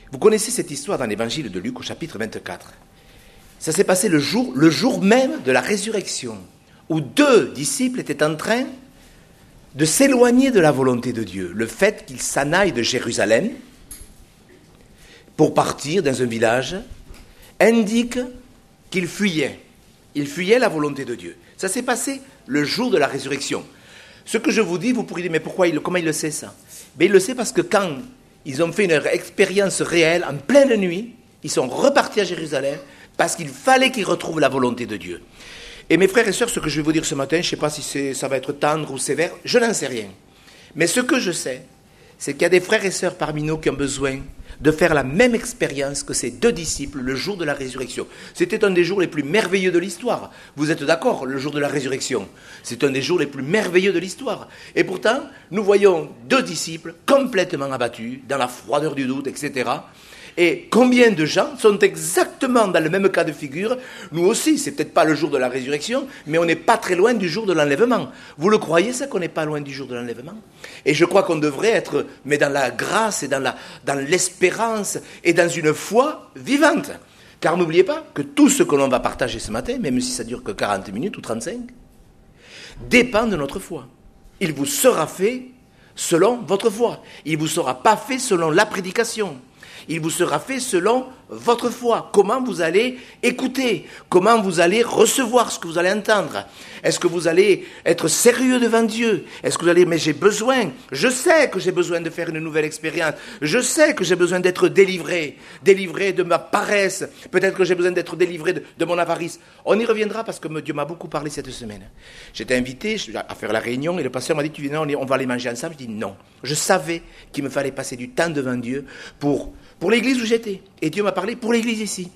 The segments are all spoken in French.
Vous connaissez cette histoire dans l'évangile de Luc au chapitre 24. Ça s'est passé le jour même de la résurrection, où 2 disciples étaient en train de s'éloigner de la volonté de Dieu. Le fait qu'ils s'en aillent de Jérusalem pour partir dans un village indique qu'ils fuyaient. Ils fuyaient la volonté de Dieu. Ça s'est passé le jour de la résurrection. Ce que je vous dis, vous pourriez dire, mais comment il le sait ça? Mais il le sait parce que quand ils ont fait une expérience réelle, en pleine nuit, ils sont repartis à Jérusalem parce qu'il fallait qu'ils retrouvent la volonté de Dieu. Et mes frères et sœurs, ce que je vais vous dire ce matin, je ne sais pas si ça va être tendre ou sévère, je n'en sais rien. Mais ce que je sais, c'est qu'il y a des frères et sœurs parmi nous qui ont besoin de faire la même expérience que ces 2 disciples le jour de la résurrection. C'était un des jours les plus merveilleux de l'histoire. Vous êtes d'accord, le jour de la résurrection? C'est un des jours les plus merveilleux de l'histoire. Et pourtant, nous voyons 2 disciples complètement abattus, dans la froideur du doute, etc. Et combien de gens sont exactement dans le même cas de figure? Nous aussi, c'est peut-être pas le jour de la résurrection, mais on n'est pas très loin du jour de l'enlèvement. Vous le croyez ça, qu'on n'est pas loin du jour de l'enlèvement? Et je crois qu'on devrait être, mais dans la grâce et dans l'espérance et dans une foi vivante. Car n'oubliez pas que tout ce que l'on va partager ce matin, même si ça dure que 40 minutes ou 35, dépend de notre foi. Il vous sera fait selon votre foi. Il ne vous sera pas fait selon la prédication. Il vous sera fait selon votre foi. Comment vous allez écouter? Comment vous allez recevoir ce que vous allez entendre? Est-ce que vous allez être sérieux devant Dieu? Est-ce que vous allez, mais j'ai besoin, je sais que j'ai besoin de faire une nouvelle expérience. Je sais que j'ai besoin d'être délivré de ma paresse. Peut-être que j'ai besoin d'être délivré de mon avarice. On y reviendra parce que Dieu m'a beaucoup parlé cette semaine. J'étais invité à faire la réunion et le pasteur m'a dit, tu viens, on va aller manger ensemble. Je dis non. Je savais qu'il me fallait passer du temps devant Dieu pour l'église où j'étais. Et Dieu m'a parlé pour l'église ici.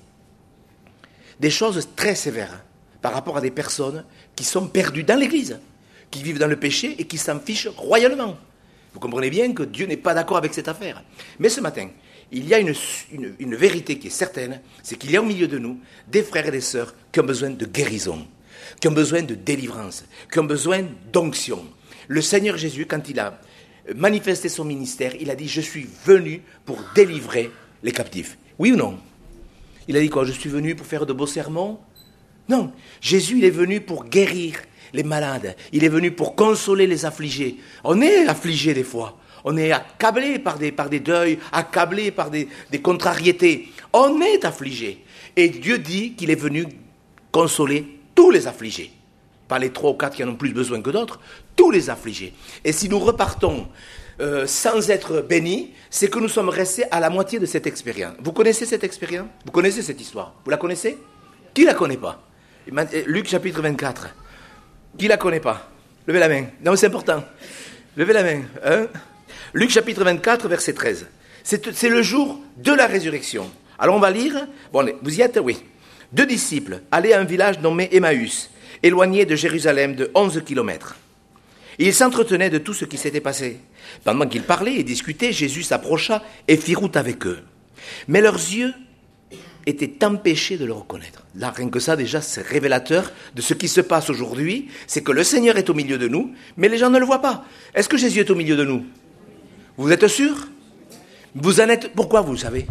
Des choses très sévères par rapport à des personnes qui sont perdues dans l'église, qui vivent dans le péché et qui s'en fichent royalement. Vous comprenez bien que Dieu n'est pas d'accord avec cette affaire. Mais ce matin, il y a une vérité qui est certaine, c'est qu'il y a au milieu de nous des frères et des sœurs qui ont besoin de guérison, qui ont besoin de délivrance, qui ont besoin d'onction. Le Seigneur Jésus, quand il a manifesté son ministère, il a dit « Je suis venu pour délivrer les captifs ». Oui ou non? Il a dit quoi? Je suis venu pour faire de beaux sermons? Non. Jésus, il est venu pour guérir les malades. Il est venu pour consoler les affligés. On est affligé des fois. On est accablé par des deuils, accablé par des contrariétés. On est affligé. Et Dieu dit qu'il est venu consoler tous les affligés. Pas les 3 ou 4 qui en ont plus besoin que d'autres, tous les affligés. Et si nous repartons sans être bénis, c'est que nous sommes restés à la moitié de cette expérience. Vous connaissez cette expérience? Vous connaissez cette histoire? Vous la connaissez? Qui ne la connaît pas? Luc chapitre 24. Qui ne la connaît pas? Levez la main. Non, c'est important. Levez la main. Hein? Luc chapitre 24, verset 13. C'est le jour de la résurrection. Alors on va lire. Bon, vous y êtes? Oui. 2 disciples allaient à un village nommé Emmaüs, éloigné de Jérusalem de 11 kilomètres. Ils s'entretenaient de tout ce qui s'était passé. Pendant qu'ils parlaient et discutaient, Jésus s'approcha et fit route avec eux. Mais leurs yeux étaient empêchés de le reconnaître. Là, rien que ça, déjà, c'est révélateur de ce qui se passe aujourd'hui. C'est que le Seigneur est au milieu de nous, mais les gens ne le voient pas. Est-ce que Jésus est au milieu de nous? Vous êtes sûr? Vous en êtes... Pourquoi vous le savez?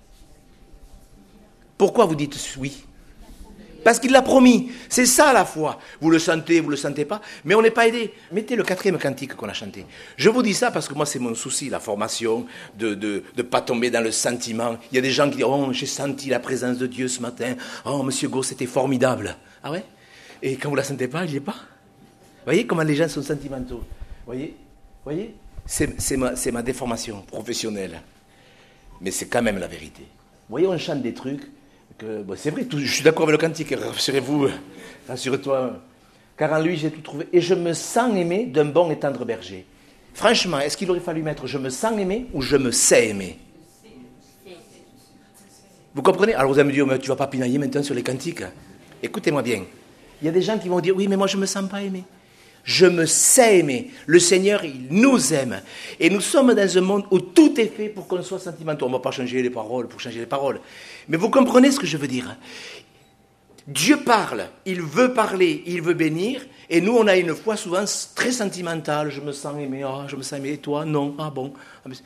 Pourquoi vous dites oui? Parce qu'il l'a promis. C'est ça la foi. Vous le sentez, vous ne le sentez pas, mais on n'est pas aidé. Mettez le 4e cantique qu'on a chanté. Je vous dis ça parce que moi, c'est mon souci, la formation, de ne pas tomber dans le sentiment. Il y a des gens qui disent « Oh, j'ai senti la présence de Dieu ce matin. Oh, monsieur Gau, c'était formidable. » Ah ouais? Et quand vous ne la sentez pas, il n'y est pas. Vous voyez comment les gens sont sentimentaux? Vous voyez? C'est ma déformation professionnelle. Mais c'est quand même la vérité. Vous voyez, on chante des trucs... c'est vrai, je suis d'accord avec le cantique, rassurez-vous, rassure-toi. Car en lui, j'ai tout trouvé. Et je me sens aimé d'un bon et tendre berger. Franchement, est-ce qu'il aurait fallu mettre « je me sens aimé » ou « je me sais aimé » Vous comprenez? Alors vous allez me dire, mais tu ne vas pas pinailler maintenant sur les cantiques. Écoutez-moi bien. Il y a des gens qui vont dire, oui, mais moi je ne me sens pas aimé. Je me sais aimer. Le Seigneur, il nous aime. Et nous sommes dans un monde où tout est fait pour qu'on soit sentimental. On ne va pas changer les paroles pour changer les paroles. Mais vous comprenez ce que je veux dire? Dieu parle, il veut parler, il veut bénir. Et nous, on a une foi souvent très sentimentale. Je me sens aimé, je me sens aimé. Et toi, non, ah bon.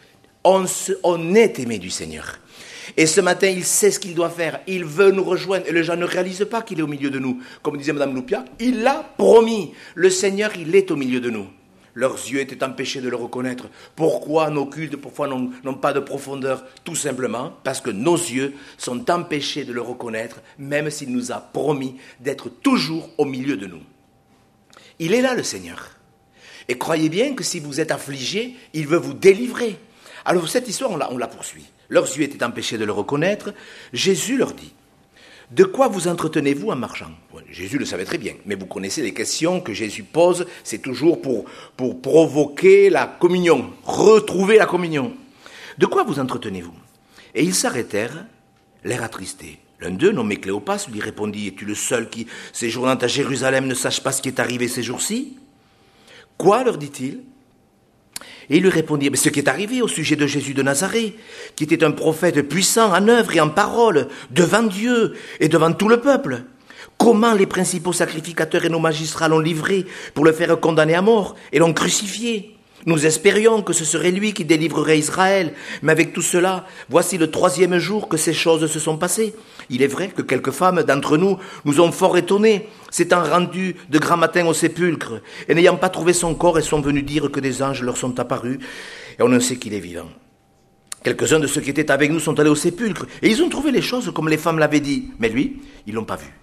On est aimé du Seigneur. Et ce matin, il sait ce qu'il doit faire. Il veut nous rejoindre. Et les gens ne réalisent pas qu'il est au milieu de nous. Comme disait Mme Loupia, il l'a promis. Le Seigneur, il est au milieu de nous. Leurs yeux étaient empêchés de le reconnaître. Pourquoi nos cultes, parfois, n'ont pas de profondeur? Tout simplement parce que nos yeux sont empêchés de le reconnaître, même s'il nous a promis d'être toujours au milieu de nous. Il est là, le Seigneur. Et croyez bien que si vous êtes affligés, il veut vous délivrer. Alors cette histoire, on la poursuit. Leurs yeux étaient empêchés de le reconnaître. Jésus leur dit, « De quoi vous entretenez-vous en marchant ?» Jésus le savait très bien, mais vous connaissez les questions que Jésus pose, c'est toujours pour provoquer la communion, retrouver la communion. « De quoi vous entretenez-vous » Et ils s'arrêtèrent, l'air attristé. L'un d'eux, nommé Cléopas, lui répondit, « Es-tu le seul qui, séjournant à Jérusalem, ne sache pas ce qui est arrivé ces jours-ci » Quoi, leur dit-il? Et il lui répondit, mais ce qui est arrivé au sujet de Jésus de Nazareth, qui était un prophète puissant en œuvre et en parole, devant Dieu et devant tout le peuple. Comment les principaux sacrificateurs et nos magistrats l'ont livré pour le faire condamner à mort et l'ont crucifié? Nous espérions que ce serait lui qui délivrerait Israël, mais avec tout cela, voici le 3e jour que ces choses se sont passées. Il est vrai que quelques femmes d'entre nous nous ont fort étonnés, s'étant rendues de grand matin au sépulcre, et n'ayant pas trouvé son corps, elles sont venues dire que des anges leur sont apparus, et on ne sait qu'il est vivant. Quelques-uns de ceux qui étaient avec nous sont allés au sépulcre, et ils ont trouvé les choses comme les femmes l'avaient dit, mais lui, ils l'ont pas vu.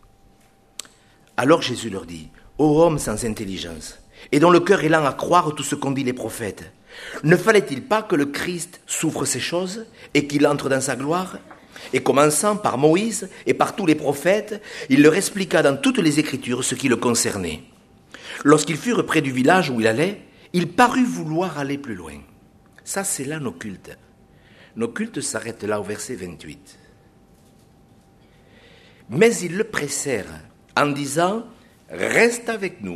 Alors Jésus leur dit, « Ô homme sans intelligence, et dont le cœur est lent à croire tout ce qu'ont dit les prophètes, ne fallait-il pas que le Christ souffre ces choses et qu'il entre dans sa gloire ?» Et commençant par Moïse et par tous les prophètes, il leur expliqua dans toutes les Écritures ce qui le concernait. Lorsqu'ils furent près du village où il allait, il parut vouloir aller plus loin. Ça, c'est là nos cultes. Nos cultes s'arrêtent là au verset 28. Mais ils le pressèrent en disant « Reste avec nous ».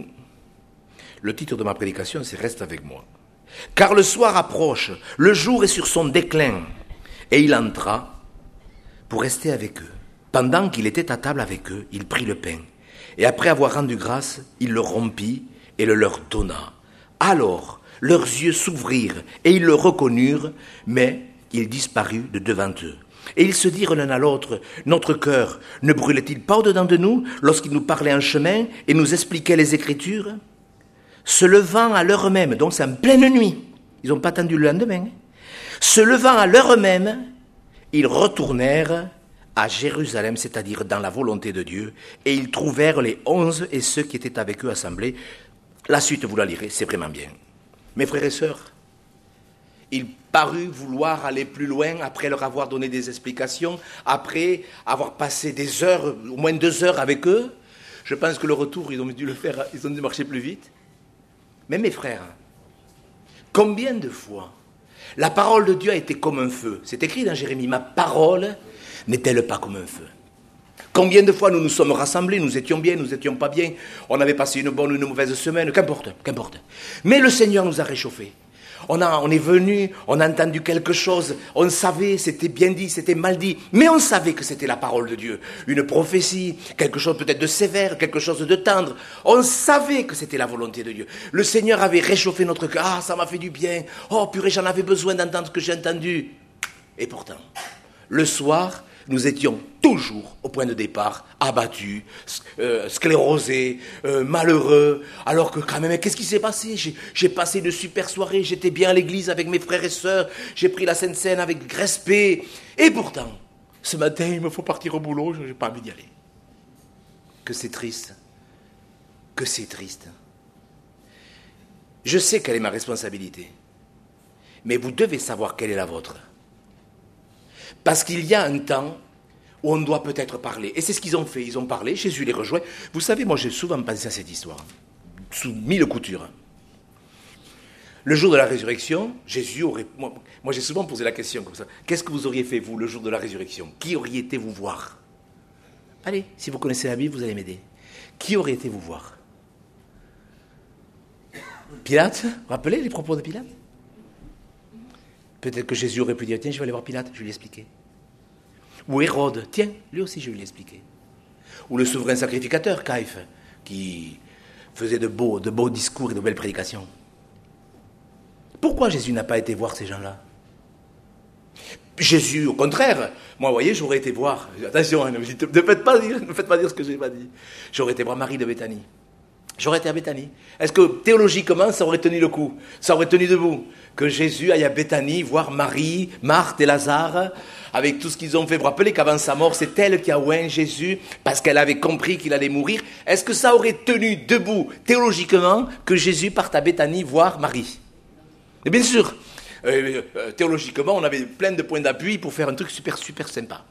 Le titre de ma prédication, c'est « Reste avec moi ». Car le soir approche, le jour est sur son déclin. Et il entra pour rester avec eux. Pendant qu'il était à table avec eux, il prit le pain. Et après avoir rendu grâce, il le rompit et le leur donna. Alors, leurs yeux s'ouvrirent et ils le reconnurent, mais il disparut de devant eux. Et ils se dirent l'un à l'autre, « Notre cœur ne brûlait-il pas au-dedans de nous lorsqu'il nous parlait en chemin et nous expliquait les Écritures ?» Se levant à l'heure même, donc c'est en pleine nuit, ils n'ont pas attendu le lendemain, se levant à l'heure même, ils retournèrent à Jérusalem, c'est-à-dire dans la volonté de Dieu, et ils trouvèrent les 11 et ceux qui étaient avec eux assemblés. La suite, vous la lirez, c'est vraiment bien. Mes frères et sœurs, il parut vouloir aller plus loin après leur avoir donné des explications, après avoir passé des heures, au moins 2 heures avec eux. Je pense que le retour, ils ont dû le faire, ils ont dû marcher plus vite. Mais mes frères, combien de fois la parole de Dieu a été comme un feu? C'est écrit dans Jérémie, ma parole n'est-elle pas comme un feu? Combien de fois nous nous sommes rassemblés, nous étions bien, nous étions pas bien, on avait passé une bonne ou une mauvaise semaine, qu'importe. Mais le Seigneur nous a réchauffés. On est venu, on a entendu quelque chose, on savait, c'était bien dit, c'était mal dit, mais on savait que c'était la parole de Dieu, une prophétie, quelque chose peut-être de sévère, quelque chose de tendre. On savait que c'était la volonté de Dieu. Le Seigneur avait réchauffé notre cœur. Ah, ça m'a fait du bien. Oh, purée, j'en avais besoin d'entendre ce que j'ai entendu. Et pourtant, le soir, nous étions toujours au point de départ, abattus, sclérosés, malheureux, alors que quand même, qu'est-ce qui s'est passé? J'ai passé de super soirées, j'étais bien à l'église avec mes frères et sœurs, j'ai pris la Sainte Seine avec respect, et pourtant, ce matin, il me faut partir au boulot, je n'ai pas envie d'y aller. Que c'est triste, que c'est triste. Je sais quelle est ma responsabilité, mais vous devez savoir quelle est la vôtre. Parce qu'il y a un temps où on doit peut-être parler. Et c'est ce qu'ils ont fait. Ils ont parlé, Jésus les rejoint. Vous savez, moi j'ai souvent pensé à cette histoire, sous 1000 coutures. Le jour de la résurrection, Jésus aurait... Moi j'ai souvent posé la question comme ça. Qu'est-ce que vous auriez fait, vous, le jour de la résurrection? Qui auriez été vous voir? Allez, si vous connaissez la Bible, vous allez m'aider. Qui aurait été vous voir? Pilate? Vous vous rappelez les propos de Pilate? Peut-être que Jésus aurait pu dire, tiens, je vais aller voir Pilate, je vais lui expliquer. Ou Hérode, tiens, lui aussi, je vais lui expliquer. Ou le souverain sacrificateur, Caïphe, qui faisait de beaux discours et de belles prédications. Pourquoi Jésus n'a pas été voir ces gens-là? Jésus, au contraire, moi, vous voyez, j'aurais été voir, attention, ne faites pas dire ce que je n'ai pas dit. J'aurais été voir Marie de Béthanie. J'aurais été à Béthanie. Est-ce que théologiquement, ça aurait tenu le coup? Ça aurait tenu debout? Que Jésus aille à Béthanie voir Marie, Marthe et Lazare, avec tout ce qu'ils ont fait. Vous vous rappelez qu'avant sa mort, c'est elle qui a oint Jésus, parce qu'elle avait compris qu'il allait mourir. Est-ce que ça aurait tenu debout, théologiquement, que Jésus parte à Béthanie voir Marie? Et bien sûr, théologiquement, on avait plein de points d'appui pour faire un truc super, super sympa.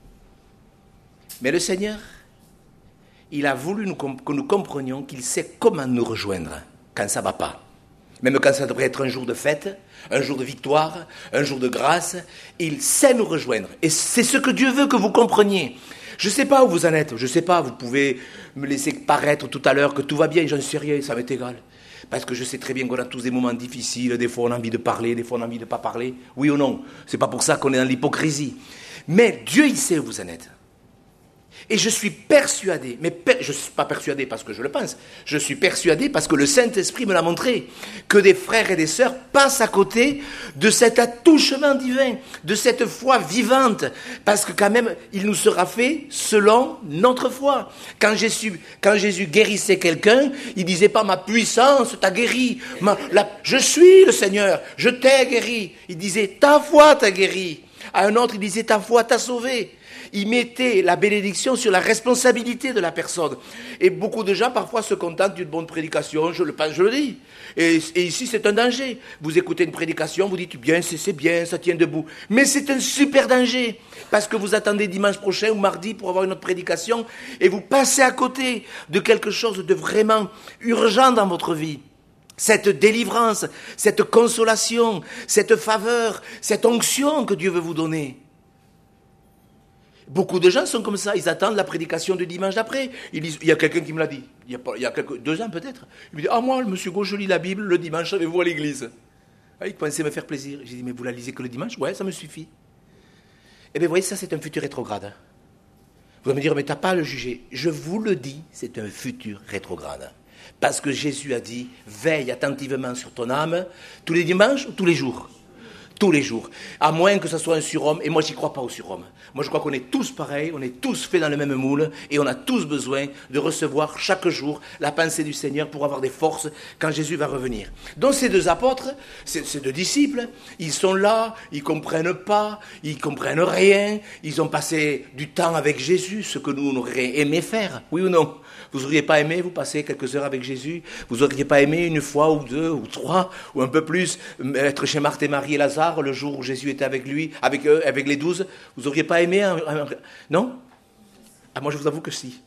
Mais le Seigneur, il a voulu que nous comprenions qu'il sait comment nous rejoindre quand ça ne va pas. Même quand ça devrait être un jour de fête, un jour de victoire, un jour de grâce, il sait nous rejoindre. Et c'est ce que Dieu veut que vous compreniez. Je ne sais pas où vous en êtes, je ne sais pas, vous pouvez me laisser paraître tout à l'heure que tout va bien, j'en sais rien, ça m'est égal. Parce que je sais très bien qu'on a tous des moments difficiles, des fois on a envie de parler, des fois on a envie de ne pas parler, oui ou non. C'est pas pour ça qu'on est dans l'hypocrisie. Mais Dieu, il sait où vous en êtes. Et je suis persuadé, je ne suis pas persuadé parce que je le pense, je suis persuadé parce que le Saint-Esprit me l'a montré, que des frères et des sœurs passent à côté de cet attouchement divin, de cette foi vivante, parce que quand même, il nous sera fait selon notre foi. Quand Jésus guérissait quelqu'un, il ne disait pas « ma puissance t'a guéri, je suis le Seigneur, je t'ai guéri ». Il disait « ta foi t'a guéri ». À un autre, il disait « ta foi t'a sauvé ». Il mettait la bénédiction sur la responsabilité de la personne. Et beaucoup de gens, parfois, se contentent d'une bonne prédication, je le pense, je le dis. Et ici, c'est un danger. Vous écoutez une prédication, vous dites, bien, c'est bien, ça tient debout. Mais c'est un super danger. Parce que vous attendez dimanche prochain ou mardi pour avoir une autre prédication, et vous passez à côté de quelque chose de vraiment urgent dans votre vie. Cette délivrance, cette consolation, cette faveur, cette onction que Dieu veut vous donner. Beaucoup de gens sont comme ça, ils attendent la prédication du dimanche d'après. Il y a quelqu'un qui me l'a dit, il y a 2 ans peut-être. Il me dit, moi, monsieur Gauche, je lis la Bible le dimanche avec vous à l'église. Il pensait me faire plaisir. J'ai dit, mais vous la lisez que le dimanche? Ouais, ça me suffit. Eh bien, vous voyez, ça c'est un futur rétrograde. Vous allez me dire, mais tu n'as pas à le juger. Je vous le dis, c'est un futur rétrograde. Parce que Jésus a dit, veille attentivement sur ton âme, tous les dimanches ou tous les jours? Tous les jours. À moins que ce soit un surhomme, et moi j'y crois pas au surhomme. Moi je crois qu'on est tous pareils, on est tous faits dans le même moule, et on a tous besoin de recevoir chaque jour la pensée du Seigneur pour avoir des forces quand Jésus va revenir. Donc ces 2 apôtres, ces 2 disciples, ils sont là, ils comprennent pas, ils comprennent rien, ils ont passé du temps avec Jésus, ce que nous on aurait aimé faire, oui ou non? Vous n'auriez pas aimé vous passer quelques heures avec Jésus? Vous n'auriez pas aimé une fois ou 2 ou 3 ou un peu plus être chez Marthe et Marie et Lazare le jour où Jésus était avec lui, avec eux, avec les 12? Vous n'auriez pas aimé non? Moi je vous avoue que si.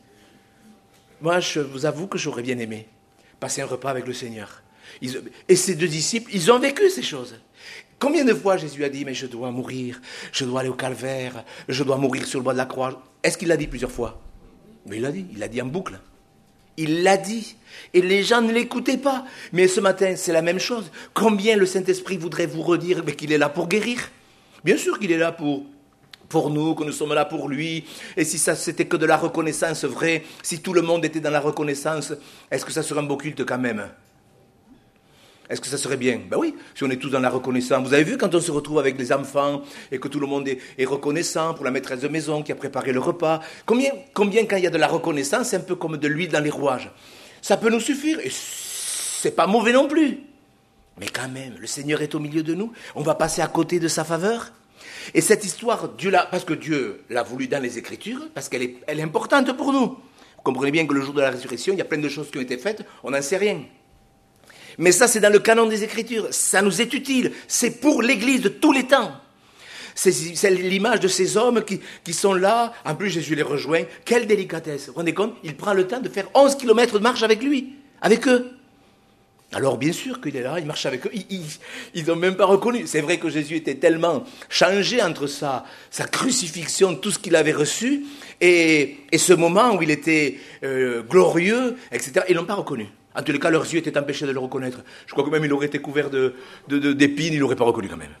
Moi je vous avoue que j'aurais bien aimé passer un repas avec le Seigneur. Et ces 2 disciples, ils ont vécu ces choses. Combien de fois Jésus a dit, mais je dois mourir, je dois aller au calvaire, je dois mourir sur le bois de la croix? Est-ce qu'il l'a dit plusieurs fois? Mais il l'a dit en boucle. Il l'a dit. Et les gens ne l'écoutaient pas. Mais ce matin, c'est la même chose. Combien le Saint-Esprit voudrait vous redire qu'il est là pour guérir? Bien sûr qu'il est là pour nous, que nous sommes là pour lui. Et si ça c'était que de la reconnaissance vraie, si tout le monde était dans la reconnaissance, est-ce que ça serait un beau culte quand même? Est-ce que ça serait bien? Ben oui, si on est tous dans la reconnaissance. Vous avez vu quand on se retrouve avec les enfants et que tout le monde est reconnaissant pour la maîtresse de maison qui a préparé le repas. Combien quand il y a de la reconnaissance, c'est un peu comme de l'huile dans les rouages. Ça peut nous suffire et c'est pas mauvais non plus. Mais quand même, le Seigneur est au milieu de nous. On va passer à côté de sa faveur. Et cette histoire, parce que Dieu l'a voulu dans les Écritures, parce qu'elle est importante pour nous. Vous comprenez bien que le jour de la résurrection, il y a plein de choses qui ont été faites, on n'en sait rien. Mais ça, c'est dans le canon des Écritures. Ça nous est utile. C'est pour l'Église de tous les temps. C'est l'image de ces hommes qui sont là. En plus, Jésus les rejoint. Quelle délicatesse. Vous vous rendez compte? Il prend le temps de faire 11 kilomètres de marche avec lui, avec eux. Alors, bien sûr qu'il est là, il marche avec eux. Ils n'ont même pas reconnu. C'est vrai que Jésus était tellement changé entre sa crucifixion, tout ce qu'il avait reçu, et ce moment où il était glorieux, etc. Ils ne l'ont pas reconnu. En tous les cas, leurs yeux étaient empêchés de le reconnaître. Je crois que même il aurait été couvert d'épines, il n'aurait pas reconnu quand même.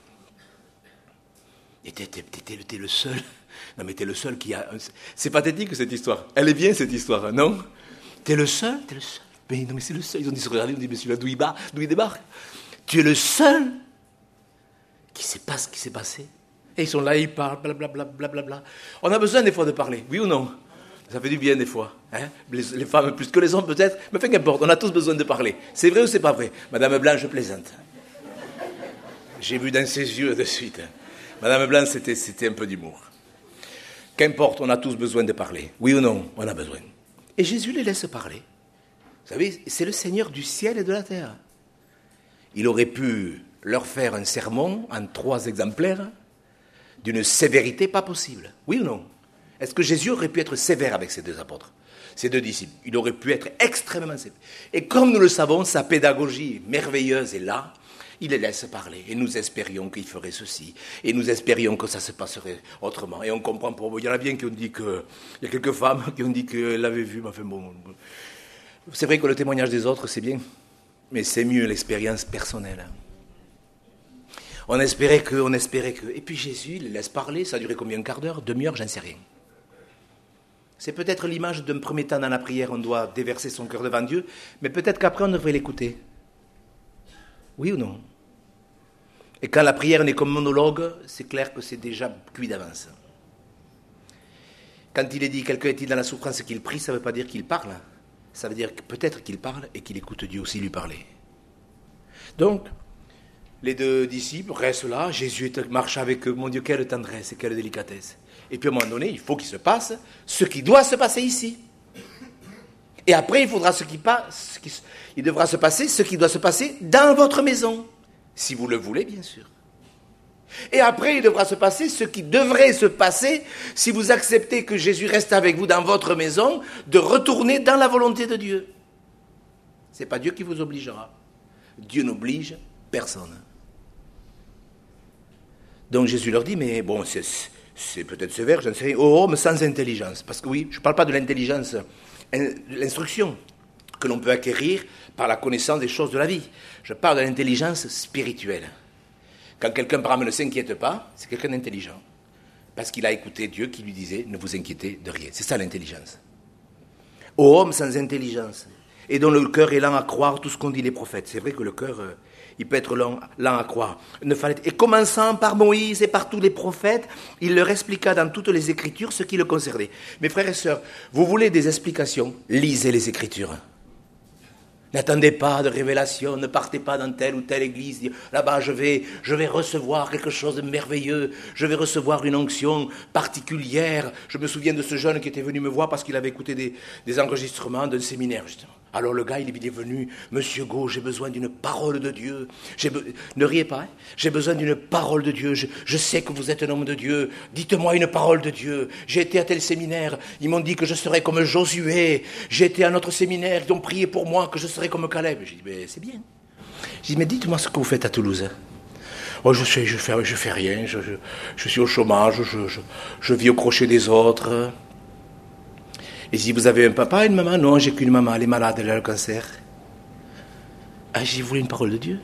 Et t'es le seul. Non mais t'es le seul qui a... C'est pathétique cette histoire. Elle est bien cette histoire, non? T'es le seul. Mais non mais c'est le seul. Ils ont dit, regardez, on dit, mais celui-là, d'où il débarque? Tu es le seul qui ne sait pas ce qui s'est passé. Et ils sont là, ils parlent, blablabla, blablabla. On a besoin des fois de parler, oui ou non? Ça fait du bien des fois. Hein, les femmes plus que les hommes peut-être, mais peu qu'importe, on a tous besoin de parler. C'est vrai ou c'est pas vrai? Madame Blanc, je plaisante. J'ai vu dans ses yeux de suite. Madame Blanc, c'était un peu d'humour. Qu'importe, on a tous besoin de parler. Oui ou non? On a besoin. Et Jésus les laisse parler. Vous savez, c'est le Seigneur du ciel et de la terre. Il aurait pu leur faire un sermon en 3 exemplaires d'une sévérité pas possible. Oui ou non? Est-ce que Jésus aurait pu être sévère avec ses 2 apôtres, ses 2 disciples? Il aurait pu être extrêmement sévère. Et comme nous le savons, sa pédagogie merveilleuse est là. Il les laisse parler. Et nous espérions qu'il ferait ceci. Et nous espérions que ça se passerait autrement. Et on comprend pourquoi. Il y en a bien qui ont dit que... Il y a quelques femmes qui ont dit qu'elles l'avaient vu. Enfin bon... C'est vrai que le témoignage des autres, c'est bien. Mais c'est mieux l'expérience personnelle. On espérait que... Et puis Jésus, il les laisse parler. Ça a duré combien? Un quart d'heure? Demi-heure? J'en sais rien. C'est peut-être l'image d'un premier temps dans la prière. On doit déverser son cœur devant Dieu. Mais peut-être qu'après, on devrait l'écouter. Oui ou non? Et quand la prière n'est comme monologue, c'est clair que c'est déjà cuit d'avance. Quand il est dit, quelqu'un est-il dans la souffrance qu'il prie, ça ne veut pas dire qu'il parle. Ça veut dire que peut-être qu'il parle et qu'il écoute Dieu aussi lui parler. Donc, les 2 disciples restent là, Jésus marche avec eux. Mon Dieu, quelle tendresse et quelle délicatesse. Et puis à un moment donné, il faut qu'il se passe ce qui doit se passer ici. Et après, il devra se passer ce qui doit se passer dans votre maison. Si vous le voulez, bien sûr. Et après, il devra se passer ce qui devrait se passer si vous acceptez que Jésus reste avec vous dans votre maison, de retourner dans la volonté de Dieu. Ce n'est pas Dieu qui vous obligera. Dieu n'oblige personne. Donc Jésus leur dit, mais bon, c'est peut-être sévère, j'en sais rien, ô homme sans intelligence. Parce que oui, je ne parle pas de l'intelligence, l'instruction que l'on peut acquérir par la connaissance des choses de la vie. Je parle de l'intelligence spirituelle. Quand quelqu'un, par exemple, ne s'inquiète pas, c'est quelqu'un d'intelligent. Parce qu'il a écouté Dieu qui lui disait, ne vous inquiétez de rien. C'est ça l'intelligence. Ô homme sans intelligence, et dont le cœur est lent à croire tout ce qu'ont dit les prophètes. C'est vrai que le cœur, il peut être lent à croire. Et commençant par Moïse et par tous les prophètes, il leur expliqua dans toutes les Écritures ce qui le concernait. Mes frères et sœurs, vous voulez des explications? Lisez les Écritures. N'attendez pas de révélation, ne partez pas dans telle ou telle église, dire, là-bas je vais recevoir quelque chose de merveilleux, je vais recevoir une onction particulière. Je me souviens de ce jeune qui était venu me voir parce qu'il avait écouté des enregistrements d'un séminaire, justement. Alors le gars, il est venu, Monsieur Gau, j'ai besoin d'une parole de Dieu. Ne riez pas, hein. J'ai besoin d'une parole de Dieu. Je sais que vous êtes un homme de Dieu. Dites-moi une parole de Dieu. J'ai été à tel séminaire. Ils m'ont dit que je serais comme Josué. J'ai été à un autre séminaire. Ils ont prié pour moi que je serais comme Caleb. J'ai dit, mais c'est bien. J'ai dit, mais dites-moi ce que vous faites à Toulouse. Oh, je fais rien. Je suis au chômage. Je vis au crochet des autres. Et si vous avez un papa et une maman? Non, j'ai qu'une maman, elle est malade, elle a le cancer. Ah, j'ai voulu une parole de Dieu.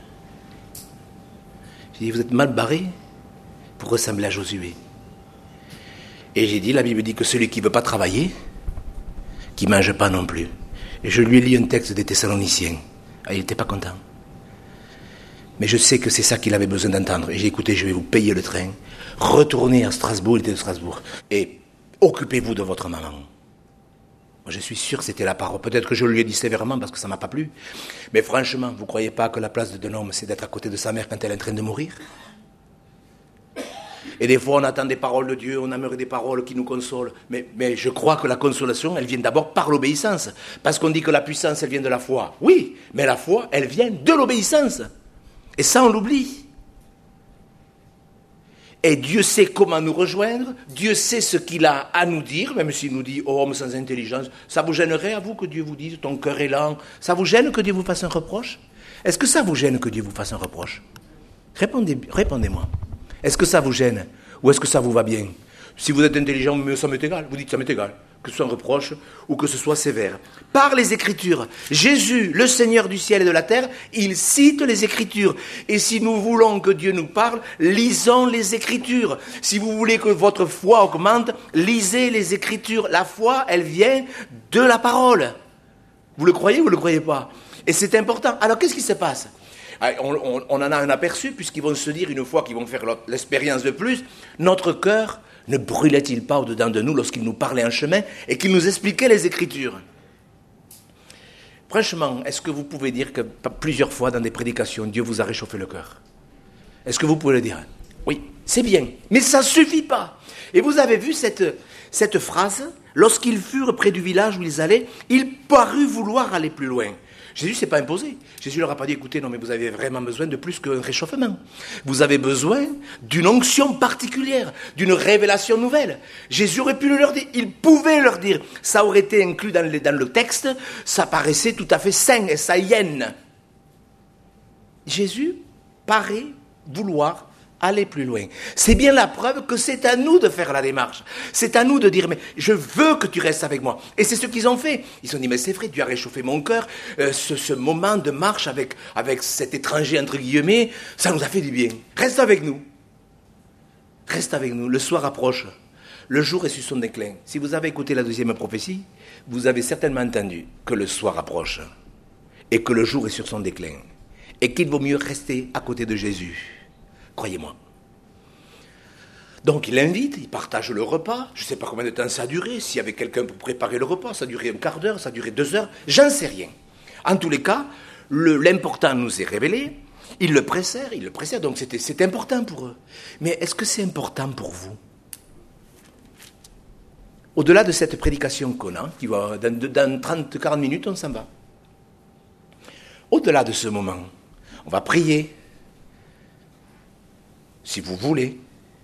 J'ai dit, vous êtes mal barré pour ressembler à Josué. Et j'ai dit, la Bible dit que celui qui ne veut pas travailler, qui ne mange pas non plus. Et je lui ai lu un texte des Thessaloniciens. Ah, il n'était pas content. Mais je sais que c'est ça qu'il avait besoin d'entendre. Et j'ai écouté, je vais vous payer le train. Retournez à Strasbourg, il était de Strasbourg. Et occupez-vous de votre maman. Je suis sûr que c'était la parole. Peut-être que je lui ai dit sévèrement parce que ça ne m'a pas plu. Mais franchement, vous ne croyez pas que la place d'un homme, c'est d'être à côté de sa mère quand elle est en train de mourir? Et des fois, on attend des paroles de Dieu, on aimerait des paroles qui nous consolent. Mais je crois que la consolation, elle vient d'abord par l'obéissance. Parce qu'on dit que la puissance, elle vient de la foi. Oui, mais la foi, elle vient de l'obéissance. Et ça, on l'oublie. Et Dieu sait comment nous rejoindre, Dieu sait ce qu'il a à nous dire, même s'il nous dit, oh homme sans intelligence, ça vous gênerait à vous que Dieu vous dise, ton cœur est lent, ça vous gêne que Dieu vous fasse un reproche? Est-ce que ça vous gêne que Dieu vous fasse un reproche? Répondez-moi. Est-ce que ça vous gêne ou est-ce que ça vous va bien? Si vous êtes intelligent, mais ça m'est égal, vous dites ça m'est égal, que ce soit un reproche ou que ce soit sévère. Par les Écritures, Jésus, le Seigneur du ciel et de la terre, il cite les Écritures. Et si nous voulons que Dieu nous parle, lisons les Écritures. Si vous voulez que votre foi augmente, lisez les Écritures. La foi, elle vient de la parole. Vous le croyez ou vous ne le croyez pas? Et c'est important. Alors qu'est-ce qui se passe? on en a un aperçu, puisqu'ils vont se dire, une fois qu'ils vont faire l'expérience de plus, notre cœur ne brûlait-il pas au-dedans de nous lorsqu'il nous parlait en chemin et qu'il nous expliquait les Écritures? Franchement, est-ce que vous pouvez dire que plusieurs fois dans des prédications, Dieu vous a réchauffé le cœur? Est-ce que vous pouvez le dire? Oui, c'est bien, mais ça ne suffit pas. Et vous avez vu cette phrase, lorsqu'ils furent près du village où ils allaient, il parut vouloir aller plus loin. Jésus ne s'est pas imposé. Jésus leur a pas dit, écoutez, non mais vous avez vraiment besoin de plus qu'un réchauffement. Vous avez besoin d'une onction particulière, d'une révélation nouvelle. Jésus aurait pu leur dire, il pouvait leur dire. Ça aurait été inclus dans le texte, ça paraissait tout à fait sain et saïenne. Jésus paraît vouloir aller plus loin. C'est bien la preuve que c'est à nous de faire la démarche. C'est à nous de dire, mais je veux que tu restes avec moi. Et c'est ce qu'ils ont fait. Ils se sont dit, mais c'est vrai, Dieu a réchauffé mon cœur. Ce moment de marche avec cet étranger, entre guillemets, ça nous a fait du bien. Reste avec nous. Reste avec nous. Le soir approche. Le jour est sur son déclin. Si vous avez écouté la deuxième prophétie, vous avez certainement entendu que le soir approche et que le jour est sur son déclin et qu'il vaut mieux rester à côté de Jésus. Croyez-moi. Donc il l'invite, il partage le repas. Je ne sais pas combien de temps ça a duré. S'il y avait quelqu'un pour préparer le repas, ça a duré un quart d'heure, ça a duré 2 heures. J'en sais rien. En tous les cas, l'important nous est révélé. Ils le pressèrent, donc c'est important pour eux. Mais est-ce que c'est important pour vous? Au-delà de cette prédication qu'on a, qui va dans 30-40 minutes, on s'en va. Au-delà de ce moment, on va prier. Si vous voulez.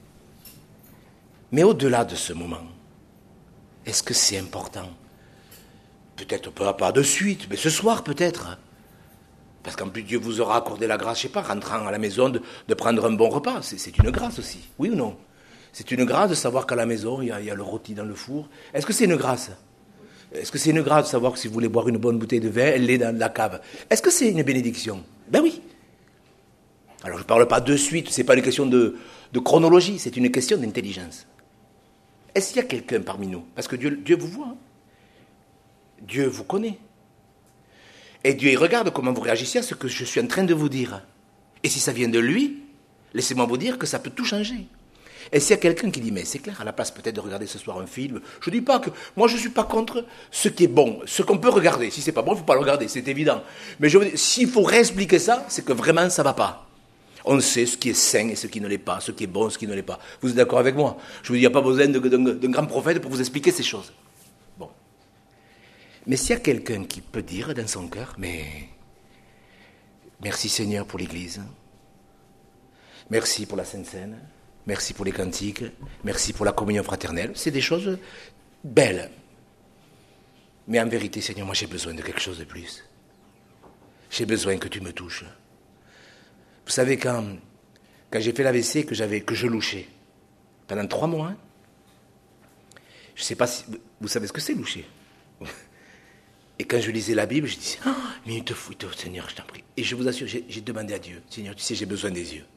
Mais au-delà de ce moment, est-ce que c'est important? Peut-être pas de suite, mais ce soir peut-être. Parce qu'en plus Dieu vous aura accordé la grâce, je ne sais pas, rentrant à la maison, de prendre un bon repas. C'est une grâce aussi, oui ou non? C'est une grâce de savoir qu'à la maison, il y a le rôti dans le four. Est-ce que c'est une grâce? Est-ce que c'est une grâce de savoir que si vous voulez boire une bonne bouteille de vin, elle est dans la cave? Est-ce que c'est une bénédiction? Ben oui. Alors je ne parle pas de suite, ce n'est pas une question de chronologie, c'est une question d'intelligence. Est-ce qu'il y a quelqu'un parmi nous? Parce que Dieu vous voit. Hein. Dieu vous connaît. Et Dieu il regarde comment vous réagissez à ce que je suis en train de vous dire. Et si ça vient de lui, laissez-moi vous dire que ça peut tout changer. Et s'il y a quelqu'un qui dit, mais c'est clair, à la place peut-être de regarder ce soir un film, je ne dis pas que, moi je ne suis pas contre ce qui est bon, ce qu'on peut regarder. Si ce n'est pas bon, il ne faut pas le regarder, c'est évident. Mais je veux dire, s'il faut réexpliquer ça, c'est que vraiment ça ne va pas. On sait ce qui est sain et ce qui ne l'est pas, ce qui est bon, ce qui ne l'est pas. Vous êtes d'accord avec moi? Je vous dis, il n'y a pas besoin d'un grand prophète pour vous expliquer ces choses. Bon. Mais s'il y a quelqu'un qui peut dire dans son cœur, mais merci Seigneur pour l'Église, merci pour la Sainte Seine, merci pour les cantiques, merci pour la communion fraternelle, c'est des choses belles. Mais en vérité, Seigneur, moi j'ai besoin de quelque chose de plus. J'ai besoin que tu me touches. Vous savez, quand j'ai fait l'AVC, que je louchais, pendant 3 mois, je ne sais pas si... Vous savez ce que c'est, loucher? Et quand je lisais la Bible, je disais, mais il te fout, Seigneur, je t'en prie. Et je vous assure, j'ai demandé à Dieu, Seigneur, tu sais, j'ai besoin des yeux.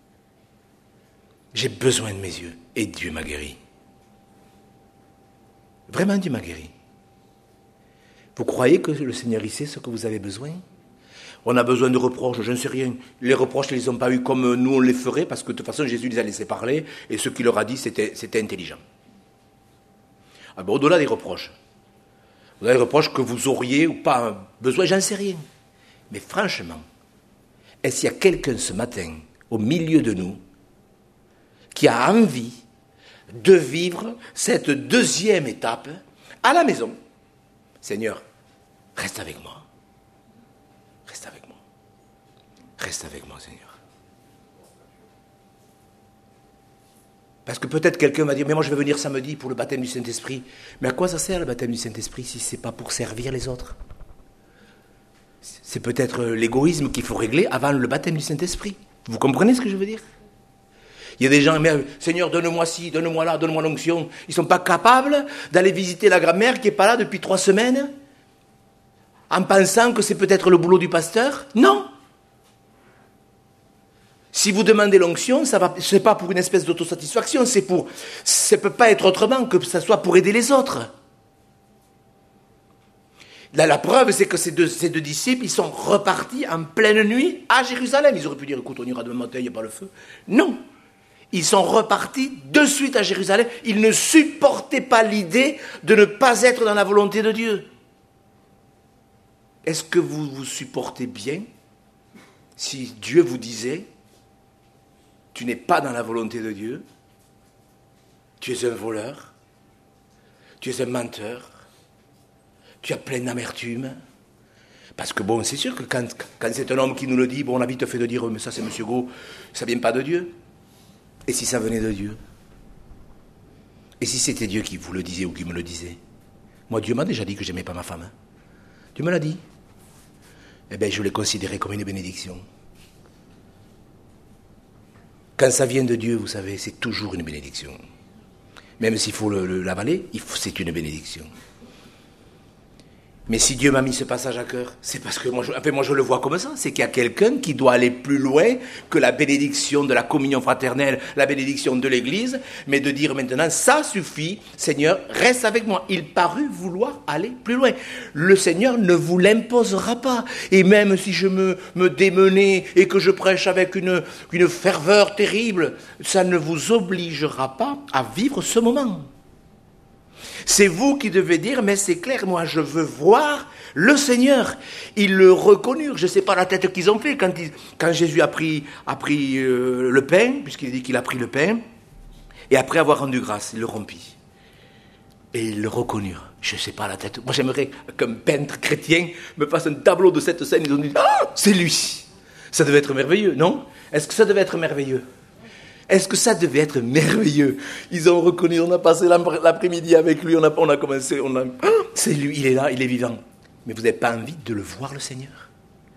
J'ai besoin de mes yeux. Et Dieu m'a guéri. Vraiment, Dieu m'a guéri. Vous croyez que le Seigneur, il sait ce que vous avez besoin? On a besoin de reproches, je ne sais rien. Les reproches, ils ne les ont pas eu comme nous on les ferait, parce que de toute façon, Jésus les a laissés parler, et ce qu'il leur a dit, c'était intelligent. Alors, au-delà des reproches, au-delà des reproches que vous auriez ou pas besoin, j'en sais rien. Mais franchement, est-ce qu'il y a quelqu'un ce matin, au milieu de nous, qui a envie de vivre cette deuxième étape à la maison? Seigneur, reste avec moi. Reste avec moi. Reste avec moi, Seigneur. Parce que peut-être quelqu'un va dire, mais moi je vais venir samedi pour le baptême du Saint-Esprit. Mais à quoi ça sert le baptême du Saint-Esprit si ce n'est pas pour servir les autres? C'est peut-être l'égoïsme qu'il faut régler avant le baptême du Saint-Esprit. Vous comprenez ce que je veux dire? Il y a des gens, mais Seigneur, donne-moi ci, donne-moi là, donne-moi l'onction. Ils ne sont pas capables d'aller visiter la grand-mère qui n'est pas là depuis 3 semaines en pensant que c'est peut-être le boulot du pasteur? Non. Si vous demandez l'onction, ce n'est pas pour une espèce d'autosatisfaction, ça ne peut pas être autrement que ça soit pour aider les autres. La preuve, c'est que ces deux disciples, ils sont repartis en pleine nuit à Jérusalem. Ils auraient pu dire, écoute, on ira demain matin, il n'y a pas le feu. Non. Ils sont repartis de suite à Jérusalem. Ils ne supportaient pas l'idée de ne pas être dans la volonté de Dieu. Est-ce que vous vous supportez bien si Dieu vous disait, tu n'es pas dans la volonté de Dieu, tu es un voleur, tu es un menteur, tu as plein d'amertume. Parce que bon, c'est sûr que quand c'est un homme qui nous le dit, bon, on a vite fait de dire, mais ça c'est Monsieur Gros, ça ne vient pas de Dieu. Et si ça venait de Dieu? Et si c'était Dieu qui vous le disait ou qui me le disait? Moi, Dieu m'a déjà dit que j'aimais pas ma femme. Hein. Dieu me l'a dit. Eh bien, je l'ai considéré comme une bénédiction. Quand ça vient de Dieu, vous savez, c'est toujours une bénédiction. Même s'il faut l'avaler, c'est une bénédiction. Mais si Dieu m'a mis ce passage à cœur, c'est parce que moi je le vois comme ça. C'est qu'il y a quelqu'un qui doit aller plus loin que la bénédiction de la communion fraternelle, la bénédiction de l'Église, mais de dire maintenant, ça suffit, Seigneur, reste avec moi. Il parut vouloir aller plus loin. Le Seigneur ne vous l'imposera pas. Et même si je me démenais et que je prêche avec une ferveur terrible, ça ne vous obligera pas à vivre ce moment. C'est vous qui devez dire, mais c'est clair, moi je veux voir le Seigneur. Ils le reconnurent, je ne sais pas la tête qu'ils ont fait quand Jésus a pris le pain, puisqu'il dit qu'il a pris le pain, et après avoir rendu grâce, il le rompit. Et ils le reconnurent. Je ne sais pas la tête. Moi j'aimerais qu'un peintre chrétien me fasse un tableau de cette scène, ils ont dit, ah, c'est lui. Ça devait être merveilleux, non? Est-ce que ça devait être merveilleux? Est-ce que ça devait être merveilleux? Ils ont reconnu, on a passé l'après-midi avec lui, on a commencé, c'est lui, il est là, il est vivant. Mais vous n'avez pas envie de le voir, le Seigneur?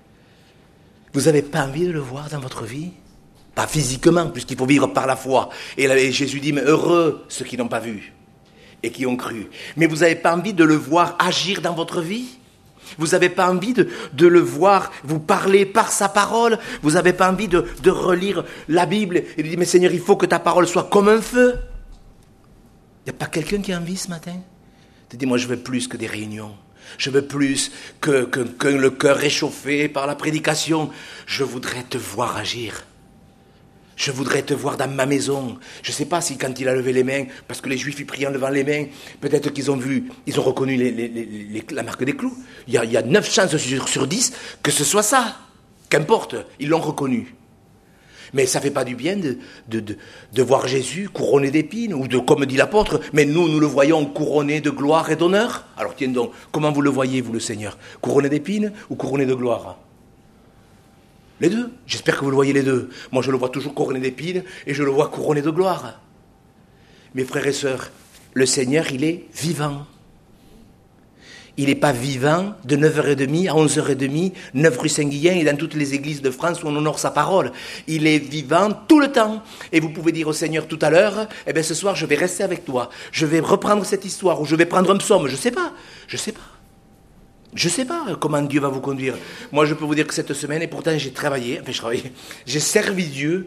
Vous n'avez pas envie de le voir dans votre vie? Pas physiquement, puisqu'il faut vivre par la foi. Et Jésus dit, mais heureux ceux qui n'ont pas vu et qui ont cru. Mais vous n'avez pas envie de le voir agir dans votre vie? Vous n'avez pas envie de le voir vous parler par sa parole? Vous n'avez pas envie de relire la Bible et de dire, mais Seigneur, il faut que ta parole soit comme un feu? Il n'y a pas quelqu'un qui a envie ce matin de dire, moi je veux plus que des réunions. Je veux plus que le cœur réchauffé par la prédication. Je voudrais te voir agir. Je voudrais te voir dans ma maison. Je ne sais pas si quand il a levé les mains, parce que les Juifs ils priaient en levant les mains, peut-être qu'ils ont vu, ils ont reconnu la marque des clous. Il y a 9 chances sur 10 que ce soit ça. Qu'importe, ils l'ont reconnu. Mais ça ne fait pas du bien de voir Jésus couronné d'épines, ou comme dit l'apôtre, mais nous le voyons couronné de gloire et d'honneur. Alors tiens donc, comment vous le voyez, vous le Seigneur? Couronné d'épines ou couronné de gloire? Les deux. J'espère que vous le voyez les deux. Moi, je le vois toujours couronné d'épines et je le vois couronné de gloire. Mes frères et sœurs, le Seigneur, il est vivant. Il n'est pas vivant de 9h30 à 11h30, 9 rue Saint-Guillain et dans toutes les églises de France où on honore sa parole. Il est vivant tout le temps. Et vous pouvez dire au Seigneur tout à l'heure, eh bien ce soir, je vais rester avec toi. Je vais reprendre cette histoire ou je vais prendre un psaume. Je ne sais pas. Je ne sais pas comment Dieu va vous conduire. Moi, je peux vous dire que cette semaine, et pourtant j'ai servi Dieu,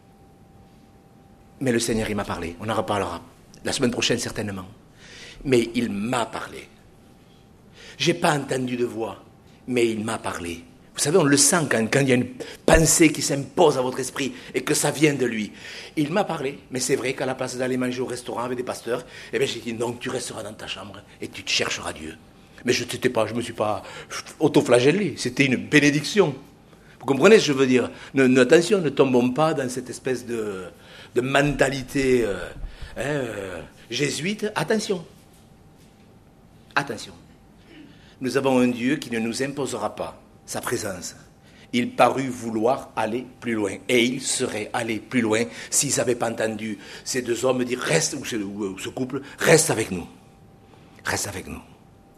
mais le Seigneur, il m'a parlé. On en reparlera la semaine prochaine, certainement. Mais il m'a parlé. Je n'ai pas entendu de voix, mais il m'a parlé. Vous savez, on le sent quand il y a une pensée qui s'impose à votre esprit et que ça vient de lui. Il m'a parlé, mais c'est vrai qu'à la place d'aller manger au restaurant avec des pasteurs, eh bien, j'ai dit, non, tu resteras dans ta chambre et tu te chercheras Dieu. Mais je ne me suis pas auto-flagellé, c'était une bénédiction. Vous comprenez ce que je veux dire? Attention, ne tombons pas dans cette espèce de mentalité jésuite. Attention. Nous avons un Dieu qui ne nous imposera pas sa présence. Il parut vouloir aller plus loin. Et il serait allé plus loin s'ils n'avaient pas entendu ces deux hommes dire, reste, ou ce couple, reste avec nous. Reste avec nous.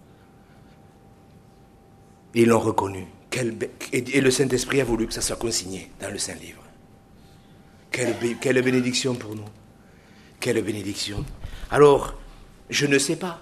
Et ils l'ont reconnu. Et le Saint-Esprit a voulu que ça soit consigné dans le Saint-Livre. Quelle bénédiction pour nous. Quelle bénédiction. Alors, je ne sais pas.